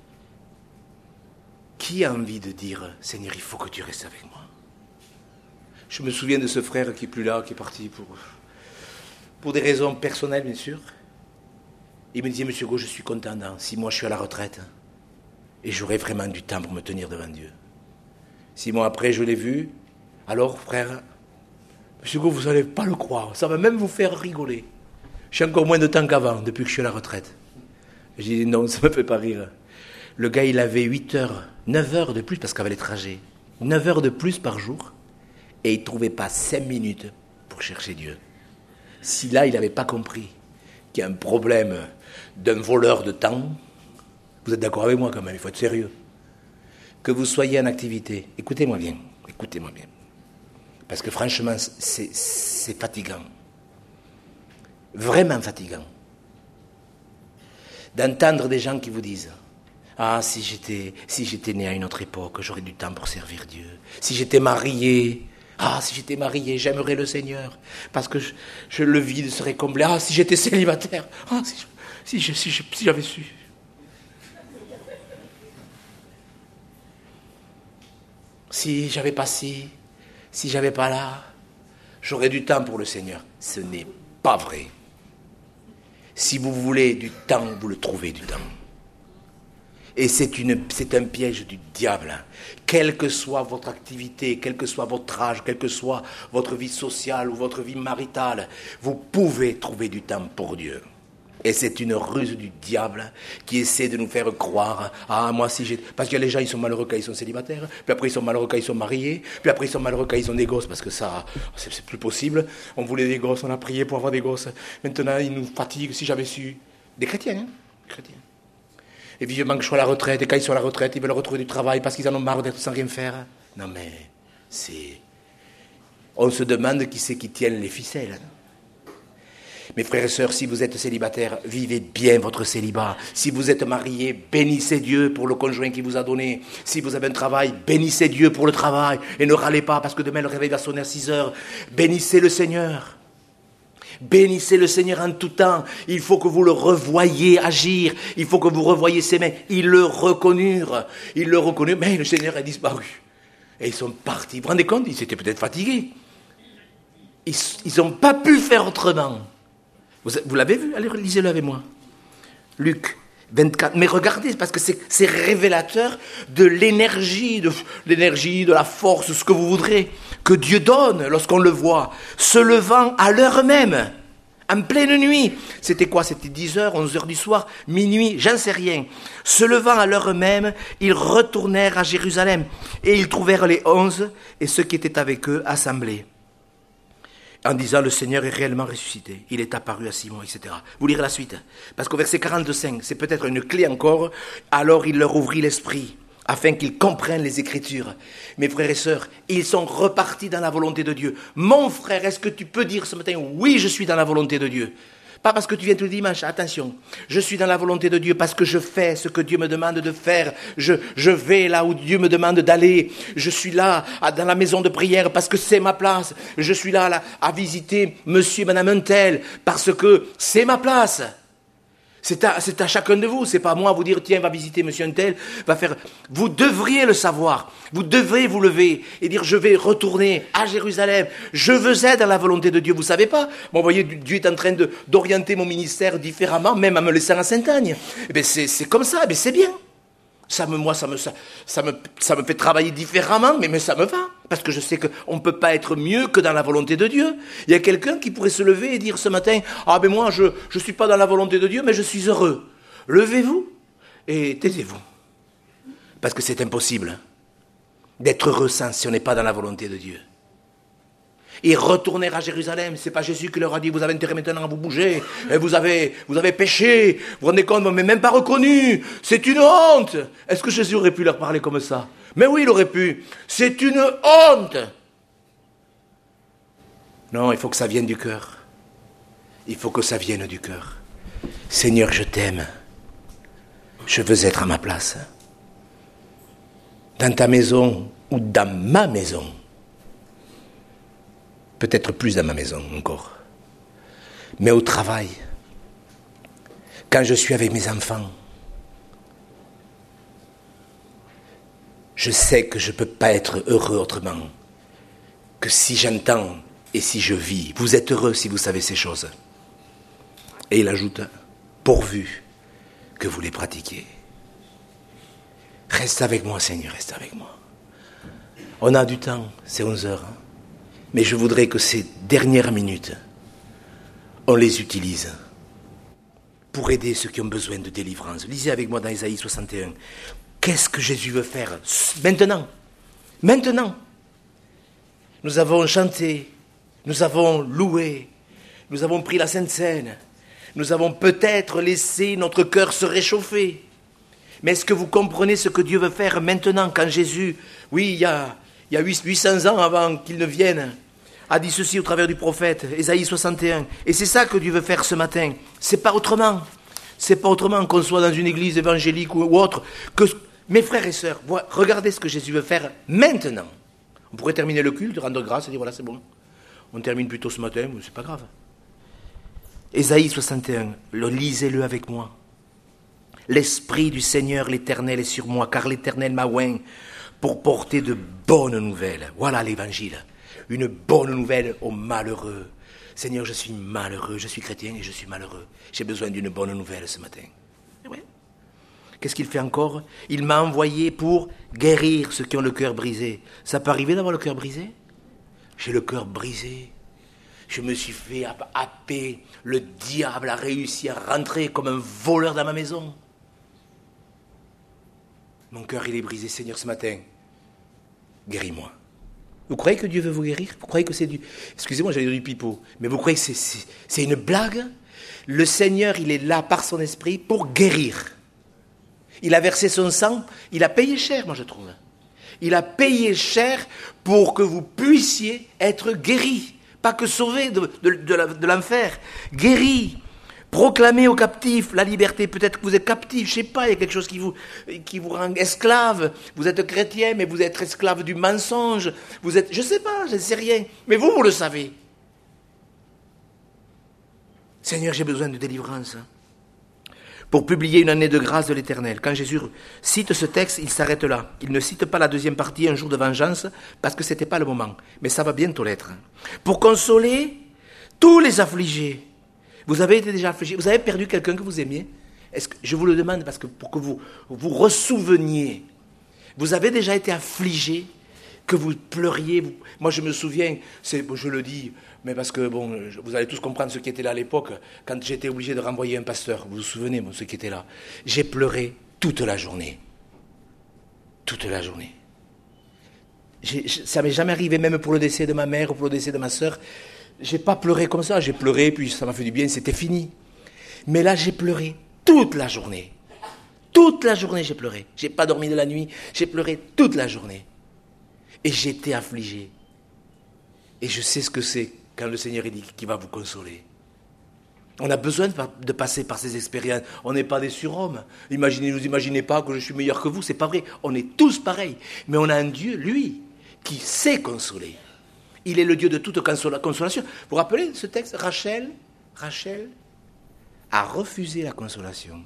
Qui a envie de dire, Seigneur, il faut que tu restes avec moi? Je me souviens de ce frère qui n'est plus là, qui est parti pour des raisons personnelles, bien sûr. Il me disait, Monsieur Gau, je suis content, dans 6 mois, je suis à la retraite. et j'aurai vraiment du temps pour me tenir devant Dieu. 6 mois après, je l'ai vu. Alors, frère, monsieur Hugo, vous n'allez pas le croire. Ça va même vous faire rigoler. J'ai encore moins de temps qu'avant, depuis que je suis à la retraite. J'ai dit non, ça ne me fait pas rire. Le gars, il avait 8 heures, 9 heures de plus, parce qu'avait les trajets. 9 heures de plus par jour. Et il ne trouvait pas 5 minutes pour chercher Dieu. Si là, il n'avait pas compris qu'il y a un problème d'un voleur de temps, vous êtes d'accord avec moi quand même, il faut être sérieux. Que vous soyez en activité, écoutez-moi bien. Parce que franchement, c'est fatigant. Vraiment fatigant. D'entendre des gens qui vous disent « Ah, si j'étais né à une autre époque, j'aurais du temps pour servir Dieu. Si j'étais marié, j'aimerais le Seigneur. Parce que le vide serait comblé. Ah, si j'étais célibataire. Ah, si j'avais su. » Si j'avais pas ci, si j'avais pas là, j'aurais du temps pour le Seigneur. Ce n'est pas vrai. Si vous voulez du temps, vous le trouvez du temps. Et c'est un piège du diable. Quelle que soit votre activité, quel que soit votre âge, quelle que soit votre vie sociale ou votre vie maritale, vous pouvez trouver du temps pour Dieu. Et c'est une ruse du diable qui essaie de nous faire croire, ah moi si j'ai... Parce que les gens ils sont malheureux quand ils sont célibataires, puis après ils sont malheureux quand ils sont mariés, puis après ils sont malheureux quand ils ont des gosses, parce que ça, c'est plus possible. On voulait des gosses, on a prié pour avoir des gosses. Maintenant ils nous fatiguent, si j'avais su... Des chrétiens, hein, chrétiens. Et vivement que je sois à la retraite, et quand ils sont à la retraite, ils veulent retrouver du travail parce qu'ils en ont marre d'être sans rien faire. Non mais, on se demande qui c'est qui tient les ficelles. Mes frères et sœurs, si vous êtes célibataires, vivez bien votre célibat. Si vous êtes mariés, bénissez Dieu pour le conjoint qui vous a donné. Si vous avez un travail, bénissez Dieu pour le travail. Et ne râlez pas parce que demain le réveil va sonner à 6 heures. Bénissez le Seigneur. Bénissez le Seigneur en tout temps. Il faut que vous le revoyiez agir. Il faut que vous revoyiez ses mains. Ils le reconnurent. Mais le Seigneur a disparu. Et ils sont partis. Vous vous rendez compte? Ils étaient peut-être fatigués. Ils n'ont pas pu faire autrement. Vous l'avez vu? Allez, lisez-le avec moi. Luc 24. Mais regardez, parce que c'est révélateur de l'énergie, de la force, ce que vous voudrez, que Dieu donne lorsqu'on le voit, se levant à l'heure même, en pleine nuit. C'était quoi? C'était 10h, 11h du soir, minuit, j'en sais rien. Se levant à l'heure même, ils retournèrent à Jérusalem, et ils trouvèrent les 11 et ceux qui étaient avec eux assemblés, en disant, le Seigneur est réellement ressuscité. Il est apparu à Simon, etc. Vous lirez la suite. Parce qu'au verset 45, c'est peut-être une clé encore. Alors il leur ouvrit l'esprit, afin qu'ils comprennent les Écritures. Mes frères et sœurs, ils sont repartis dans la volonté de Dieu. Mon frère, est-ce que tu peux dire ce matin, oui, je suis dans la volonté de Dieu? Pas parce que tu viens tout le dimanche, attention. Je suis dans la volonté de Dieu parce que je fais ce que Dieu me demande de faire. Je vais là où Dieu me demande d'aller. Je suis là, dans la maison de prière parce que c'est ma place. Je suis là à visiter monsieur et madame Untel parce que c'est ma place. C'est à chacun de vous, c'est pas à moi à vous dire, tiens, va visiter monsieur Untel, va faire... Vous devriez le savoir, vous devrez vous lever et dire, je vais retourner à Jérusalem, je veux être dans la volonté de Dieu, vous savez pas? Bon, vous voyez, Dieu est en train d'orienter mon ministère différemment, même en me laissant à Sainte-Agne. Eh bien, c'est comme ça, mais c'est bien. Ça me fait travailler différemment, mais ça me va. Parce que je sais qu'on ne peut pas être mieux que dans la volonté de Dieu. Il y a quelqu'un qui pourrait se lever et dire ce matin, ah ben moi je ne suis pas dans la volonté de Dieu, mais je suis heureux. Levez-vous et taisez-vous. Parce que c'est impossible d'être heureux si on n'est pas dans la volonté de Dieu. Ils retournèrent à Jérusalem. C'est pas Jésus qui leur a dit, vous avez intérêt maintenant à vous bouger. Et vous avez péché. Vous vous rendez compte, mais même pas reconnu. C'est une honte. Est-ce que Jésus aurait pu leur parler comme ça? Mais oui, il aurait pu. C'est une honte. Non, il faut que ça vienne du cœur. Il faut que ça vienne du cœur. Seigneur, je t'aime. Je veux être à ma place. Dans ta maison ou dans ma maison. Peut-être plus dans ma maison encore. Mais au travail, quand je suis avec mes enfants, je sais que je ne peux pas être heureux autrement que si j'entends et si je vis. Vous êtes heureux si vous savez ces choses. Et il ajoute, pourvu que vous les pratiquiez. Reste avec moi, Seigneur, reste avec moi. On a du temps, c'est 11 heures. Hein. Mais je voudrais que ces dernières minutes, on les utilise pour aider ceux qui ont besoin de délivrance. Lisez avec moi dans Ésaïe 61. Qu'est-ce que Jésus veut faire maintenant? Maintenant. Nous avons chanté, nous avons loué, nous avons pris la Sainte Seine, nous avons peut-être laissé notre cœur se réchauffer. Mais est-ce que vous comprenez ce que Dieu veut faire maintenant quand Jésus, oui, il y a 800 ans avant qu'il ne vienne, a dit ceci au travers du prophète, Ésaïe 61. Et c'est ça que Dieu veut faire ce matin. C'est pas autrement. C'est pas autrement qu'on soit dans une église évangélique ou autre. Que mes frères et sœurs, regardez ce que Jésus veut faire maintenant. On pourrait terminer le culte, rendre grâce et dire voilà, c'est bon. On termine plus tôt ce matin, mais c'est pas grave. Ésaïe 61, lisez-le avec moi. L'Esprit du Seigneur l'Éternel est sur moi, car l'Éternel m'a oint pour porter de bonnes nouvelles. Voilà l'Évangile. Une bonne nouvelle aux malheureux. Seigneur, je suis malheureux, je suis chrétien et je suis malheureux. J'ai besoin d'une bonne nouvelle ce matin. Ouais. Qu'est-ce qu'il fait encore? Il m'a envoyé pour guérir ceux qui ont le cœur brisé. Ça peut arriver d'avoir le cœur brisé? J'ai le cœur brisé. Je me suis fait happer. Le diable a réussi à rentrer comme un voleur dans ma maison. Mon cœur, il est brisé, Seigneur, ce matin. Guéris-moi. Vous croyez que Dieu veut vous guérir? Vous croyez que c'est du... Excusez-moi, j'allais dire du pipeau. Mais vous croyez que c'est une blague? Le Seigneur, il est là par son esprit pour guérir. Il a versé son sang. Il a payé cher, moi, je trouve. Il a payé cher pour que vous puissiez être guéris. Pas que sauvés de l'enfer. Guéris. Proclamez aux captifs la liberté. Peut-être que vous êtes captifs, je ne sais pas, il y a quelque chose qui vous rend esclave. Vous êtes chrétien, mais vous êtes esclave du mensonge. Vous êtes, je ne sais pas, je ne sais rien. Mais vous le savez. Seigneur, j'ai besoin de délivrance. Pour publier une année de grâce de l'Éternel. Quand Jésus cite ce texte, il s'arrête là. Il ne cite pas la deuxième partie, un jour de vengeance, parce que ce n'était pas le moment. Mais ça va bientôt l'être. Pour consoler tous les affligés. Vous avez été déjà affligé, vous avez perdu quelqu'un que vous aimiez? Est-ce que, je vous le demande parce que pour que vous vous ressouveniez. Vous avez déjà été affligé, que vous pleuriez. Moi, je me souviens, je le dis, mais parce que, vous allez tous comprendre ceux qui étaient là à l'époque, quand j'étais obligé de renvoyer un pasteur. Vous vous souvenez, ceux qui étaient là. J'ai pleuré toute la journée. Toute la journée. Ça m'est jamais arrivé, même pour le décès de ma mère ou pour le décès de ma sœur. J'ai pas pleuré comme ça, j'ai pleuré, puis ça m'a fait du bien, c'était fini. Mais là, j'ai pleuré toute la journée. Toute la journée, j'ai pleuré. J'ai pas dormi de la nuit, j'ai pleuré toute la journée. Et j'étais affligé. Et je sais ce que c'est quand le Seigneur dit qu'il va vous consoler. On a besoin de passer par ces expériences. On n'est pas des surhommes. Vous imaginez pas que je suis meilleur que vous, c'est pas vrai. On est tous pareils. Mais on a un Dieu, lui, qui sait consoler. Il est le Dieu de toute consolation. Vous vous rappelez ce texte? Rachel a refusé la consolation.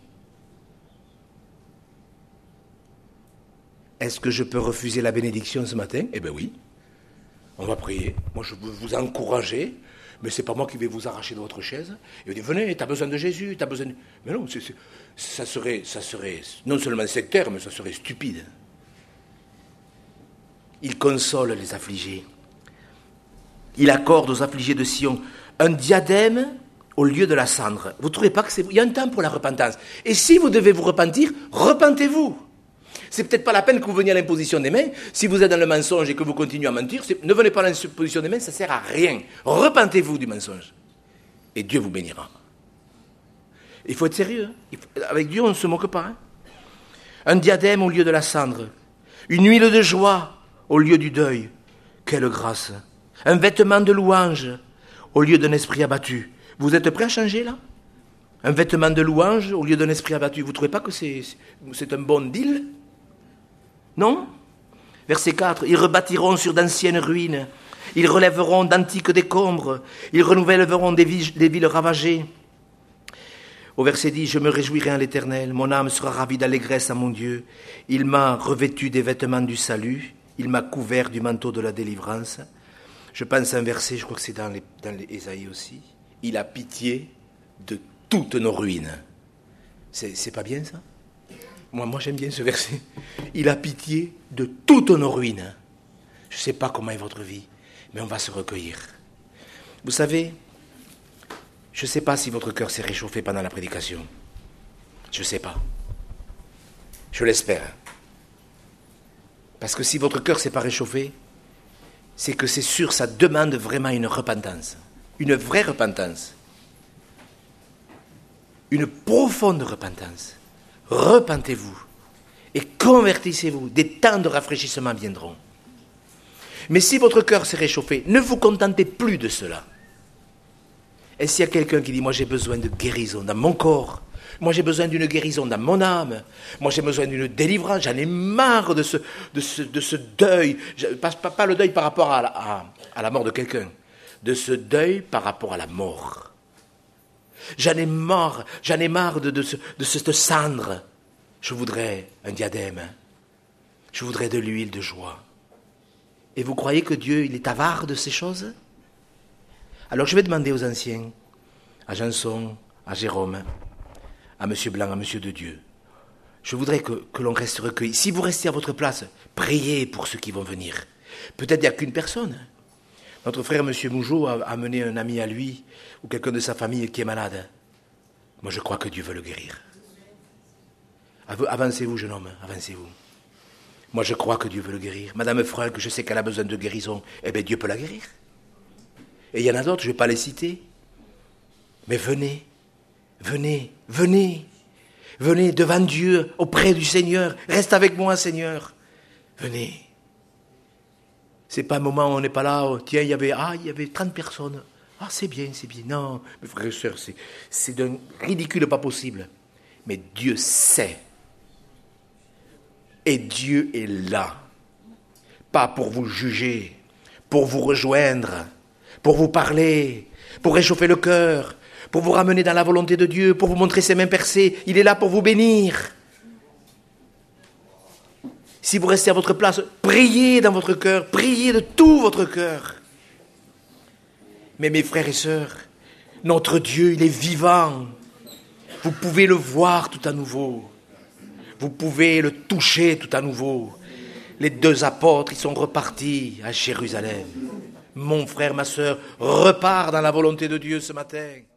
Est-ce que je peux refuser la bénédiction ce matin? Eh bien oui. On va prier. Moi, je veux vous encourager, mais ce n'est pas moi qui vais vous arracher de votre chaise. Et vous dites, venez, tu as besoin de Jésus, tu as besoin de... Mais non, ça serait non seulement sectaire, mais ça serait stupide. Il console les affligés. Il accorde aux affligés de Sion un diadème au lieu de la cendre. Vous ne trouvez pas il y a un temps pour la repentance. Et si vous devez vous repentir, repentez-vous. C'est peut-être pas la peine que vous veniez à l'imposition des mains. Si vous êtes dans le mensonge et que vous continuez à mentir, ne venez pas à l'imposition des mains, ça ne sert à rien. Repentez-vous du mensonge. Et Dieu vous bénira. Il faut être sérieux. Avec Dieu, on ne se moque pas. Un diadème au lieu de la cendre. Une huile de joie au lieu du deuil. Quelle grâce. Un vêtement de louange au lieu d'un esprit abattu. Vous êtes prêts à changer là? Un vêtement de louange au lieu d'un esprit abattu. Vous ne trouvez pas que c'est un bon deal? Non? Verset 4. Ils rebâtiront sur d'anciennes ruines. Ils relèveront d'antiques décombres. Ils renouvelleront des villes ravagées. Au verset 10. Je me réjouirai en l'Éternel. Mon âme sera ravie d'allégresse à mon Dieu. Il m'a revêtu des vêtements du salut. Il m'a couvert du manteau de la délivrance. Je pense à un verset, je crois que c'est dans les Ésaïe aussi. Il a pitié de toutes nos ruines. C'est pas bien ça? Moi j'aime bien ce verset. Il a pitié de toutes nos ruines. Je ne sais pas comment est votre vie, mais on va se recueillir. Vous savez, je ne sais pas si votre cœur s'est réchauffé pendant la prédication. Je ne sais pas. Je l'espère. Parce que si votre cœur ne s'est pas réchauffé, c'est que c'est sûr, ça demande vraiment une repentance. Une vraie repentance. Une profonde repentance. Repentez-vous et convertissez-vous. Des temps de rafraîchissement viendront. Mais si votre cœur s'est réchauffé, ne vous contentez plus de cela. Et s'il y a quelqu'un qui dit, moi j'ai besoin de guérison dans mon corps, moi j'ai besoin d'une guérison dans mon âme, moi j'ai besoin d'une délivrance, j'en ai marre de ce deuil, pas le deuil par rapport à la mort de quelqu'un, de ce deuil par rapport à la mort. J'en ai marre de cette cendre. Je voudrais un diadème, je voudrais de l'huile de joie. Et vous croyez que Dieu, il est avare de ces choses ? Alors je vais demander aux anciens, à Janson, à Jérôme, à M. Blanc, à M. de Dieu. Je voudrais que l'on reste recueilli. Si vous restez à votre place, priez pour ceux qui vont venir. Peut-être il n'y a qu'une personne. Notre frère M. Mougeot a amené un ami à lui, ou quelqu'un de sa famille qui est malade. Moi je crois que Dieu veut le guérir. Avancez-vous, jeune homme, avancez-vous. Moi je crois que Dieu veut le guérir. Madame Freul, que je sais qu'elle a besoin de guérison, eh bien Dieu peut la guérir. Et il y en a d'autres, je ne vais pas les citer. Mais venez devant Dieu, auprès du Seigneur. Reste avec moi, Seigneur. Venez. C'est pas un moment où on n'est pas là, oh, tiens, il y avait 30 personnes. Ah, c'est bien. Non, mes frères et sœurs, c'est d'un ridicule pas possible. Mais Dieu sait. Et Dieu est là. Pas pour vous juger, pour vous rejoindre, pour vous parler, pour réchauffer le cœur, pour vous ramener dans la volonté de Dieu, pour vous montrer ses mains percées. Il est là pour vous bénir. Si vous restez à votre place, priez dans votre cœur, priez de tout votre cœur. Mais mes frères et sœurs, notre Dieu, il est vivant. Vous pouvez le voir tout à nouveau. Vous pouvez le toucher tout à nouveau. Les 2 apôtres, ils sont repartis à Jérusalem. Mon frère, ma sœur, repars dans la volonté de Dieu ce matin.